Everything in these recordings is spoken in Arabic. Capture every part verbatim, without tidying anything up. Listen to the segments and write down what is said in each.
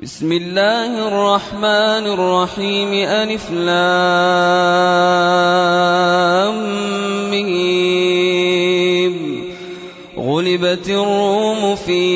بسم الله الرحمن الرحيم ألف لام ميم. غلبت الروم في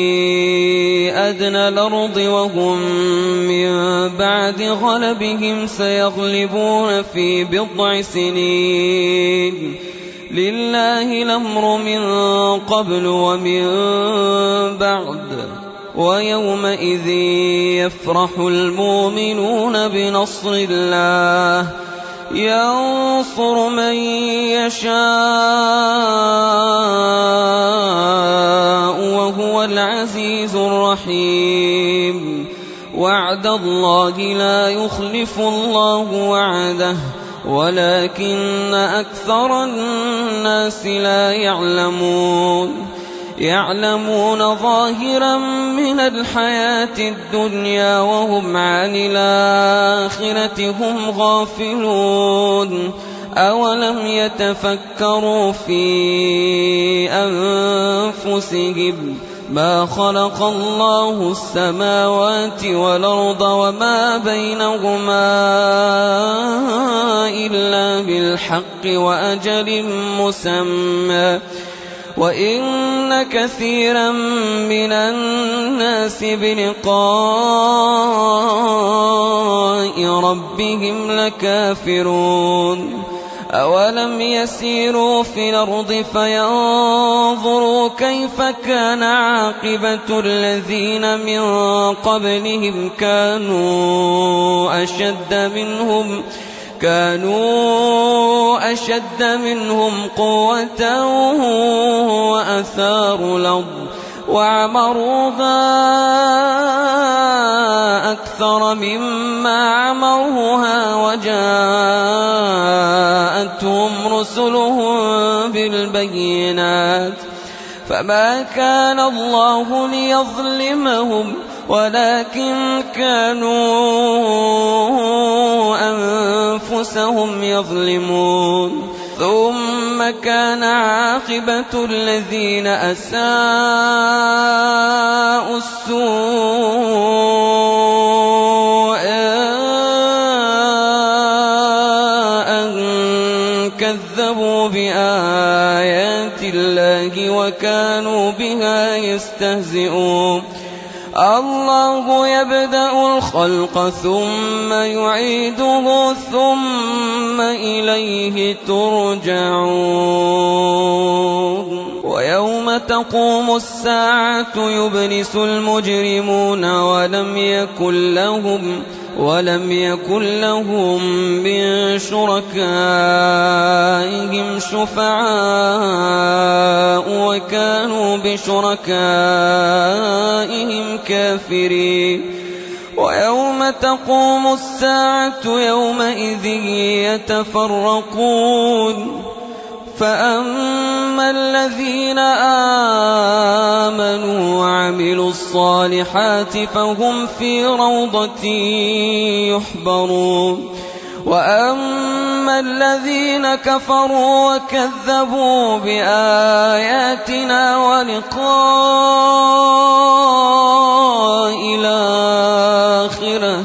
أدنى الأرض وهم من بعد غلبهم سيغلبون في بضع سنين. لله الأمر من قبل ومن بعد. ويومئذ يفرح المؤمنون بنصر الله ينصر من يشاء وهو العزيز الرحيم. وعد الله لا يخلف الله وعده ولكن أكثر الناس لا يعلمون. يعلمون ظاهرا من الحياة الدنيا وهم عن الآخرة هم غافلون. أولم يتفكروا في أنفسهم ما خلق الله السماوات والأرض وما بينهما إلا بالحق وأجل مسمى وإن كثيرا من الناس بلقاء ربهم لكافرون. أولم يسيروا في الأرض فينظروا كيف كان عاقبة الذين من قبلهم كانوا أشد منهم كانوا أشد منهم قوة وأثاروا الأرض وعمروها أكثر مما عمروها وجاءتهم رسلهم بالبينات فما كان الله ليظلمهم ولكن كانوا أنفسهم يظلمون. ثم كان عاقبة الذين أساءوا السوء أن كذبوا بآيات الله وكانوا بها يستهزئون. الله يبدأ الخلق ثم يعيده ثم إليه ترجعون. ويوم تقوم الساعة يبلس المجرمون ولم يكن لهم ولم يكن لهم من شركائهم شفعاء وكانوا بشركائهم كافرين. ويوم تقوم الساعة يومئذ يتفرقون فأما الذين آمنوا وعملوا الصالحات فهم في روضة يحبرون. وأما الذين كفروا وكذبوا بآياتنا ولقاء الآخرة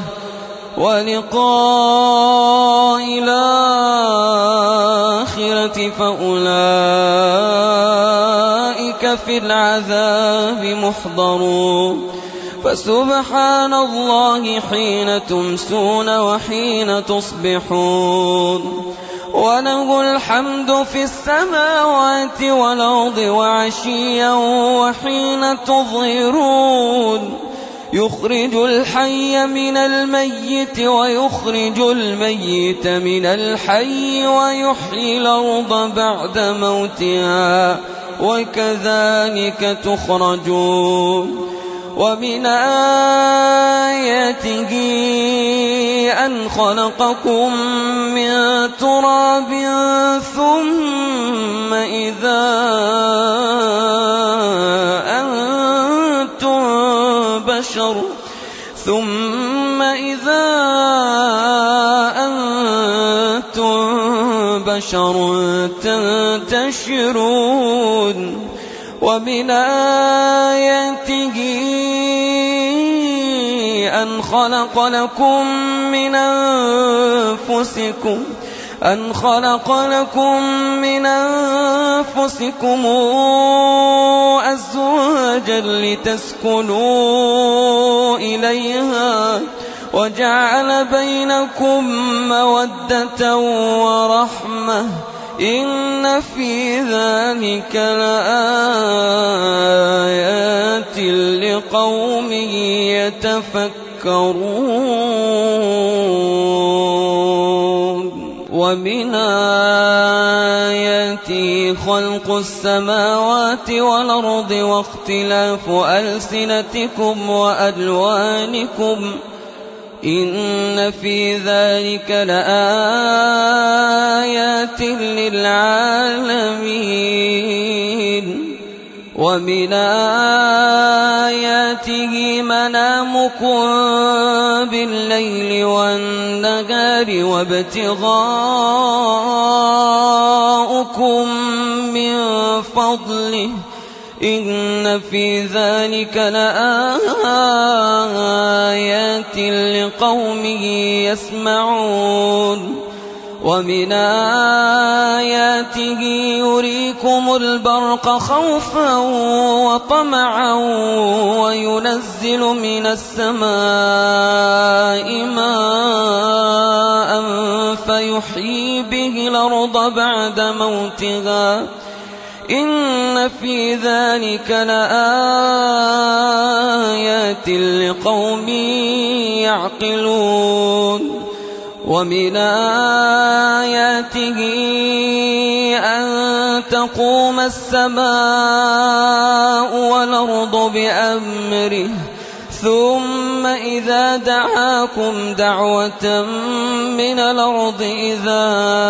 ولقاء الآخرة فأولئك في العذاب محضرون. فسبحان الله حين تمسون وحين تصبحون وله الحمد في السماوات والأرض وعشيا وحين تظهرون. يخرج الحي من الميت ويخرج الميت من الحي ويحيي الأرض بعد موتها وكذلك تخرجون. ومن آياته أن خلقكم من تراب ثم إذا أنتم بشر ثم إذا أنتم بشر تنتشرون. ومن آياته أن خلق لكم من أنفسكم أن خلق لكم من أنفسكم أزواجا لتسكنوا إليها وجعل بينكم مودة ورحمة إن في ذلك لآيات لقوم يتفكرون ومن آياته خلق السماوات والأرض واختلاف ألسنتكم وألوانكم إن في ذلك لآيات للعالمين ومن آياته منامكم بالليل والنهار وابتغاؤكم من فضله إن في ذلك لآيات لقوم يسمعون ومن آياته يريكم البرق خوفا وطمعا وينزل من السماء ماء فيحيي به الأرض بعد موتها إن في ذلك لآيات لقوم يعقلون ومن آياته أن تقوم السماء والأرض بأمره ثم إذا دعاكم دعوة من الأرض إذا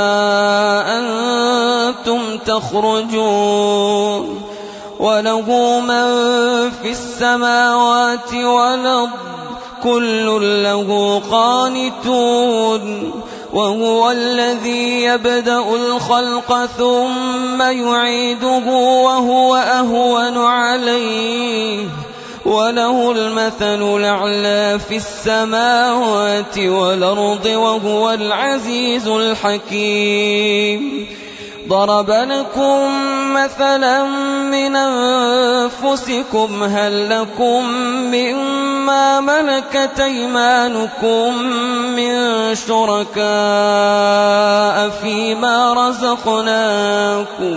أنتم تخرجون وله من في السماوات والأرض كل له قانتون وهو الذي يبدأ الخلق ثم يعيده وهو أهون عليه وله المثل الأعلى في السماوات والأرض وهو العزيز الحكيم ضرب لكم مثلا من أنفسكم هل لكم مما ملكت أيمانكم من شركاء فيما رزقناكم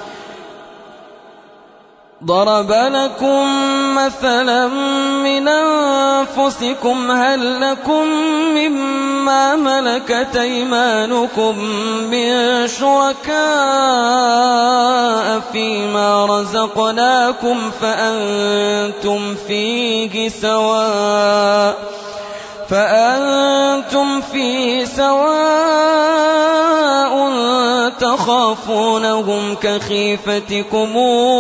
ضرب لكم مثلا من أنفسكم هل لكم مما ملكت أيمانكم من شركاء فيما رزقناكم فأنتم فيه سواء فأنتم فيه سواء تخافونهم كخيفتكم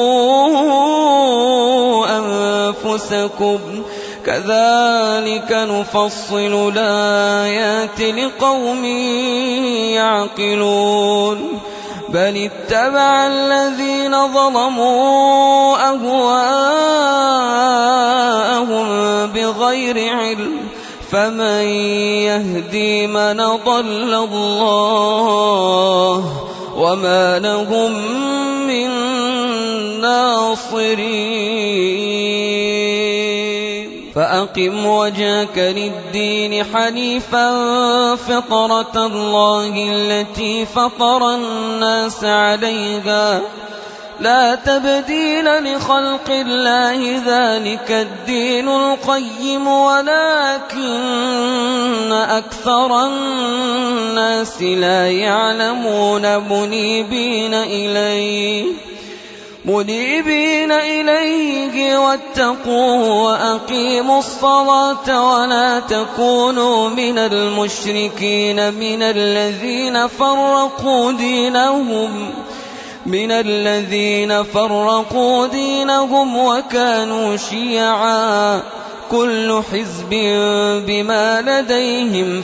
أنفسكم كذلك نفصل الآيات لقوم يعقلون بل اتبع الذين ظلموا أهواءهم بغير علم فمن يهدي من ضل الله وما لهم من ناصرين فأقم وجهك للدين حنيفا فطرة الله التي فطر الناس عليها لا تبديل لخلق الله ذلك الدين القيم ولكن أكثر الناس لا يعلمون منيبين إليه منيبين إليه واتقوه وأقيموا الصلاة ولا تكونوا من المشركين من الذين فرقوا دينهم من الذين فرقوا دينهم وكانوا شيعا كل حزب بما لديهم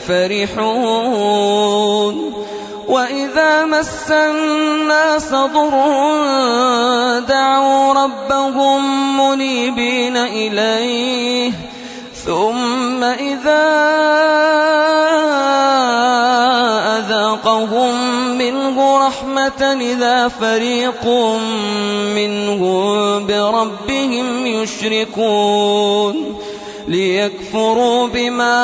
فرحون وإذا مس الناس ضر دعوا ربهم منيبين إليه ثم ثم إذا أذاقهم منه رحمة إذا فريق منهم بربهم يشركون ليكفروا بما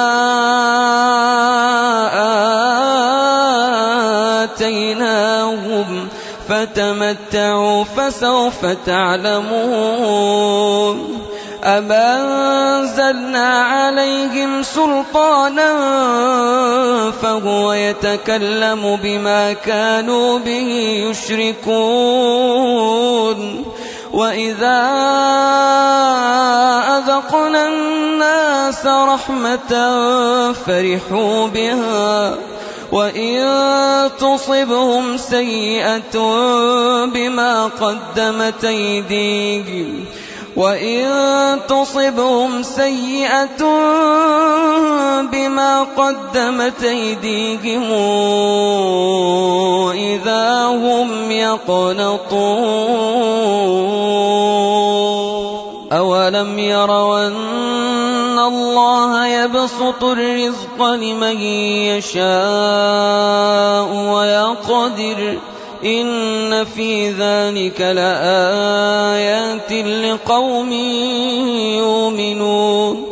آتيناهم فتمتعوا فسوف تعلمون أم أنزلنا عليهم سلطانا فهو يتكلم بما كانوا به يشركون وإذا أذقنا الناس رحمة فرحوا بها وإن تصبهم سيئة بما قدمت أيديهم وإن تصبهم سيئة بما قدمت أيديهم إذا هم يقنطون أولم يروا أن الله يبسط الرزق لمن يشاء ويقدر إن في ذلك لآيات لقوم يؤمنون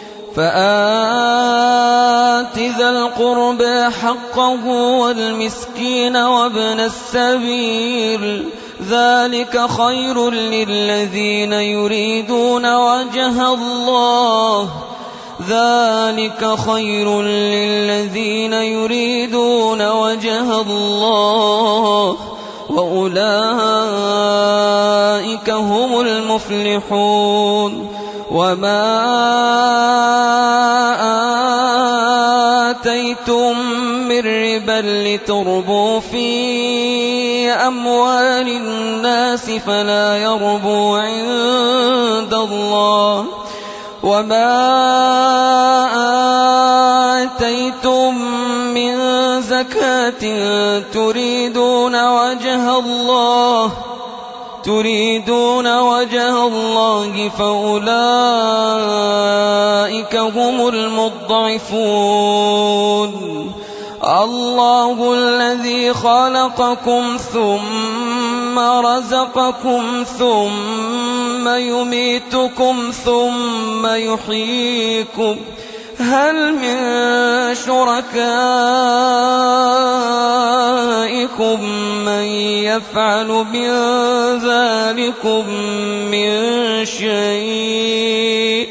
فآت ذا القربى حقه والمسكين وابن السبيل ذلك خير للذين يريدون وجه الله ذلك خير للذين يريدون وجه الله وأولئك هم المفلحون وما آتيتم من ربا لتربوا في أموال الناس فلا يربو عند الله وما آتيتم من زكاة تريدون وجه الله تريدون وجه الله فأولئك هم المضعفون الله الذي خلقكم ثم رزقكم ثم يميتكم ثم يحييكم هل من شركائكم من يفعل من ذلكم من شيء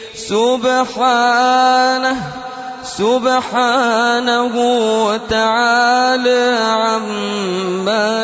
سبحانه سبحانه وتعالى عما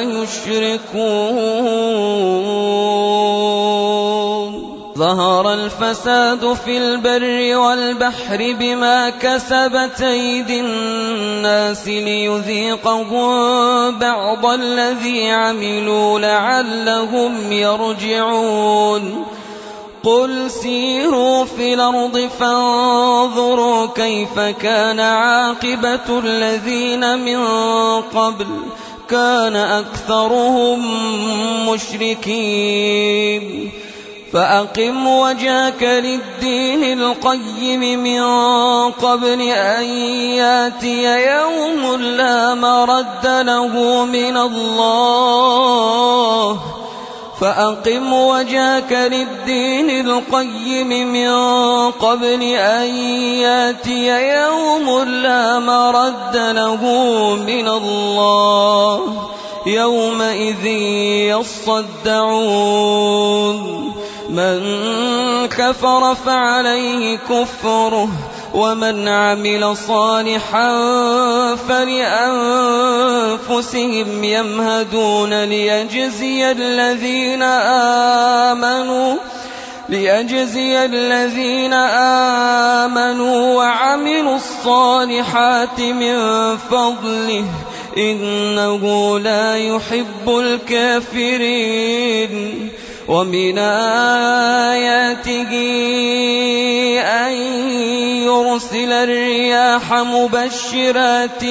يشركون ظهر الفساد في البر والبحر بما كسبت أيدي الناس ليذيقهم بعض الذي عملوا لعلهم يرجعون قل سيروا في الأرض فانظروا كيف كان عاقبة الذين من قبل كان أكثرهم مشركين فأقم وجهك للدين القيم من قبل أن ياتي يوم لا مرد له من الله فأقم وجهك للدين القيم من قبل أن ياتي يوم لا مرد له من الله يومئذ يصدعون من كفر فعليه كفره ومن عمل صالحا فلأنفسهم يمهدون ليجزي الذين آمنوا ليجزي الذين آمنوا وعملوا الصالحات من فضله إنه لا يحب الكافرين ومن آياته أن يرسل الرياح مبشرات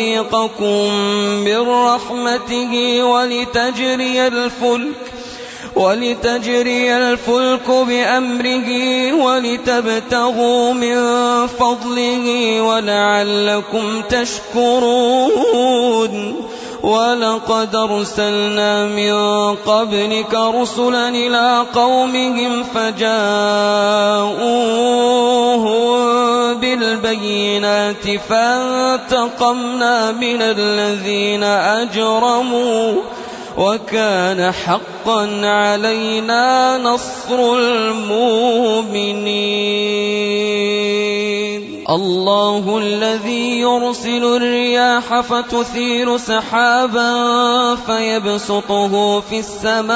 وليذيقكم من رحمته ولتجري الفلك ولتجري الفلك بأمره ولتبتغوا من فضله ولعلكم تشكرون ولقد أرسلنا من قبلك رسلا إلى قومهم فجاءوهم بالبينات فانتقمنا من الذين أجرموا وكان حقا علينا نصر المؤمنين. الله الذي يرسل الرياح فتثير سحابا فيبسطه في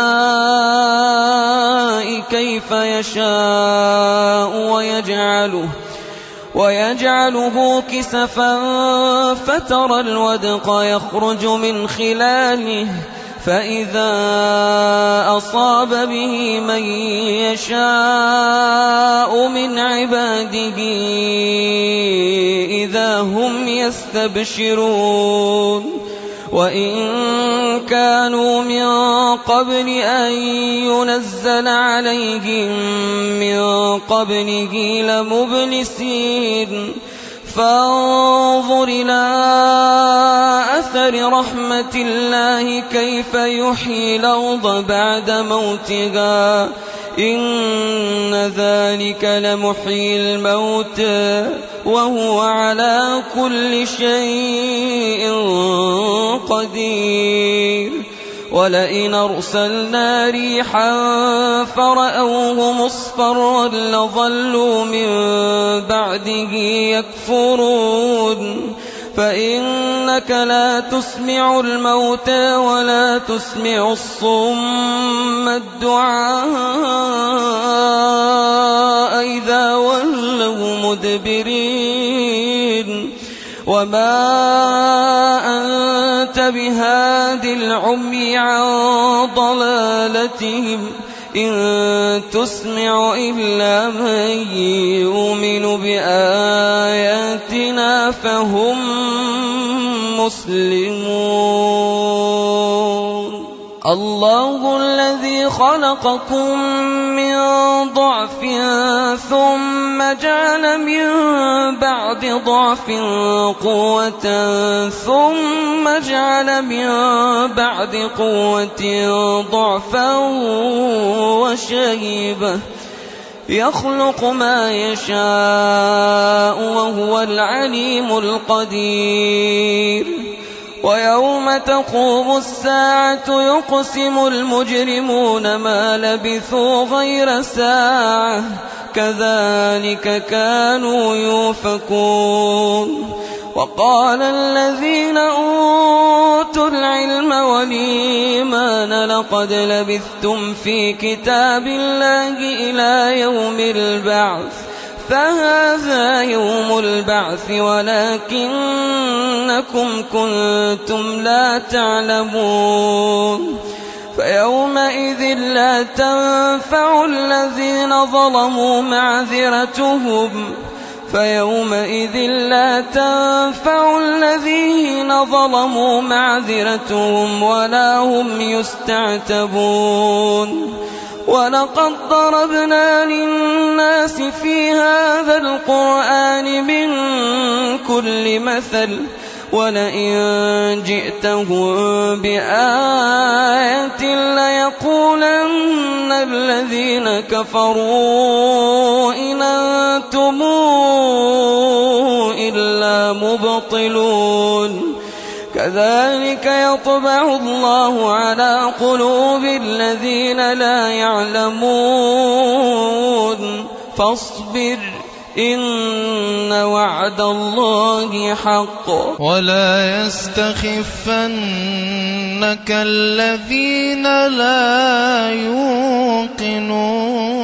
السماء كيف يشاء ويجعله ويجعله كسفا فترى الودق يخرج من خلاله فإذا أصاب به من يشاء من عباده إذا هم يستبشرون وإن كانوا من قبل أن ينزل عليهم من قبله لمبلسين فانظر إلى أثر رحمة الله كيف يحيي الأرض بعد موتها إن ذلك لمحيي الموتى وهو على كل شيء قدير. ولئن أرسلنا ريحا فرأوه مصفرا لظلوا من بعده يكفرون فإنك لا تسمع الموتى ولا تسمع الصم الدعاء إذا ولوا مدبرين وما أنت بهاد العمي عن ضلالتهم إن تسمع إلا من يؤمن بآياتنا فهم مسلمون. الله الذي خلقكم من ضعف ثم جعل من بعد ضعف قوة ثم جعل من بعد قوة ضعفا وشيبة يخلق ما يشاء وهو العليم القدير. ويوم تقوم الساعة يقسم المجرمون ما لبثوا غير ساعة كذلك كانوا يؤفكون. وقال الذين أوتوا العلم والإيمان لقد لبثتم في كتاب الله إلى يوم البعث فهذا يوم البعث ولكنكم كنتم لا تعلمون. فيومئذ لا تنفع الذين ظلموا معذرتهم فيومئذ لا تنفع الذين ظلموا معذرتهم ولا هم يستعتبون. ولقد ضربنا للناس في هذا القرآن من كل مثل ولئن جئتهم بآية ليقولن الذين كفروا إن أنتم إلا مبطلون. كذلك يطبع الله على قلوب الذين لا يعلمون. فاصبر إن وعد الله حق ولا يستخفنك الذين لا يوقنون.